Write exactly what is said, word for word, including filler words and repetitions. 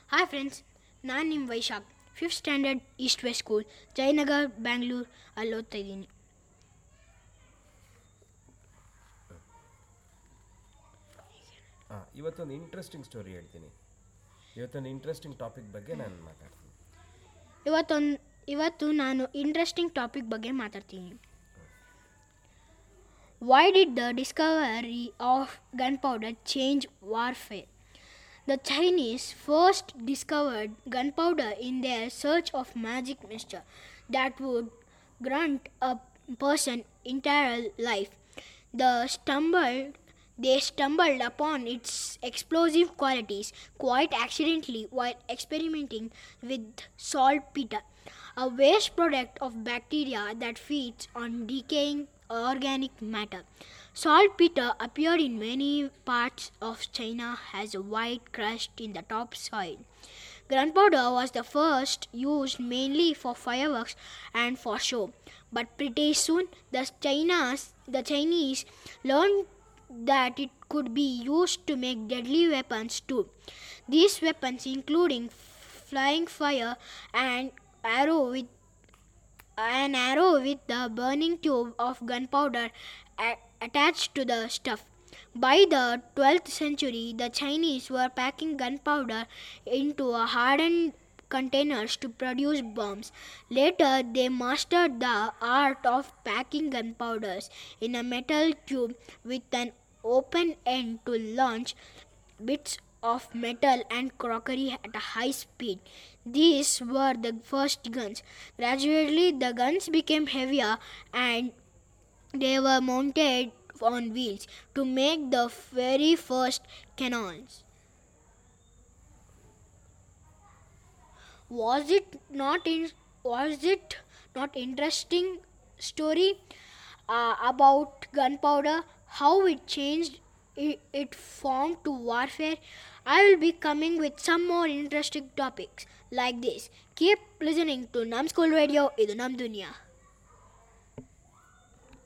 Hi friends, ನಾನು ನಿಮ್ಮ Vaishakh. Fifth standard East West school, Jayanagar, Bangalore ಅಲ್ಲಿ ಓದ್ತಾ ಇದ್ದೀನಿ. ಹಾಂ ಇವತ್ತೊಂದು ಇಂಟ್ರೆಸ್ಟಿಂಗ್ ಸ್ಟೋರಿ ಹೇಳ್ತೀನಿ. ಇವತ್ತೊಂದು ಇಂಟ್ರೆಸ್ಟಿಂಗ್ ಟಾಪಿಕ್ ಬಗ್ಗೆ ನಾನು ಮಾತಾಡ್ತೀನಿ. ಇವತ್ತೊಂದು ಇವತ್ತು ನಾನು ಇಂಟ್ರೆಸ್ಟಿಂಗ್ ಟಾಪಿಕ್ ಬಗ್ಗೆ ಮಾತಾಡ್ತೀನಿ. Why did the discovery of gunpowder change warfare? The Chinese first discovered gunpowder in their search of magic mixture that would grant a person entire life. The stumbled, they stumbled upon its explosive qualities quite accidentally while experimenting with saltpeter, a waste product of bacteria that feeds on decaying organic matter. Saltpeter appeared in many parts of China as a white crust in the topsoil. Gunpowder was the first used mainly for fireworks and for show, but pretty soon the Chinas, the Chinese learned that it could be used to make deadly weapons too. These weapons including flying fire and arrow with an arrow with the burning tube of gunpowder a- attached to the stuff. By the twelfth century, the Chinese were packing gunpowder into a hardened containers to produce bombs. Later, they mastered the art of packing gunpowders in a metal tube with an open end to launch bits of metal and crockery at a high speed. These were the first guns. Gradually, the guns became heavier and they were mounted on wheels to make the very first cannons. Was it not in, was it not interesting story uh, about gunpowder, how it changed it, it formed to warfare? I will be coming with some more interesting topics like this. Keep listening to Nam School Radio. Idu Nam Dunya.